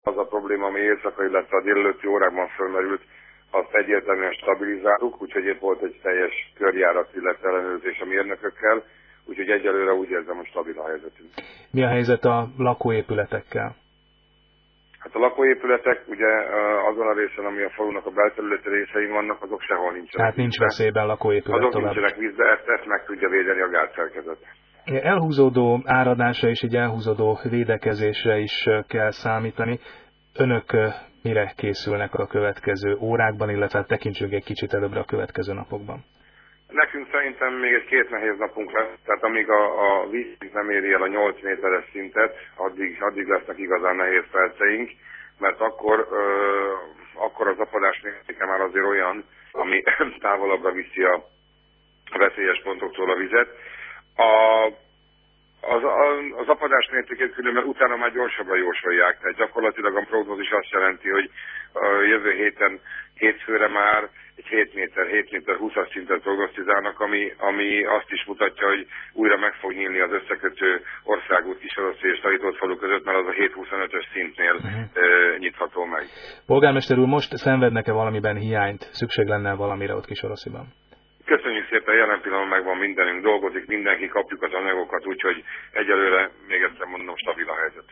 Az a probléma, ami éjszaka, illetve a délelőtti órákban fölmerült, azt egyértelműen stabilizáltuk, úgyhogy épp volt egy teljes körjárat, illetve ellenőrzés a mérnökökkel, úgyhogy egyelőre úgy érzem, hogy stabil a helyzetünk. Mi a helyzet a lakóépületekkel? Hát a lakóépületek ugye azon a részen, ami a falunak a belterületi részein vannak, azok sehol nincsenek. Tehát nincs veszélyben lakóépület azok tovább. Nincsenek vízbe, ezt meg tudja védeni a gátszerkezet. Elhúzódó áradásra és egy elhúzódó védekezésre is kell számítani. Önök mire készülnek a következő órákban, illetve tekintsünk egy kicsit előbbre a következő napokban? Nekünk szerintem még egy 2 nehéz napunk lesz, tehát amíg a vízszint nem éri el a 8 méteres szintet, addig lesznek igazán nehéz perceink, mert akkor az apadás mértéke már azért olyan, ami távolabbra viszi a veszélyes pontoktól a vizet. Az apadás mértékét különben utána már gyorsabban jósolják, tehát gyakorlatilag a prognózis azt jelenti, hogy jövő héten hétfőre már egy 7 méter 20-as szintet prognosztizálnak, ami azt is mutatja, hogy újra meg fog nyílni az összekötő országút Kisoroszti és Tahitótfalu között, mert az a 7-25-ös szintnél nyitható meg. Polgármester úr, most szenvednek-e valamiben hiányt? Szükség lenne valamire ott Kisorosziban? Köszönjük szépen, jelen pillanatban megvan mindenünk, dolgozik mindenki, kapjuk az anyagokat, úgyhogy egyelőre, még egyszer mondom, stabil a helyzet.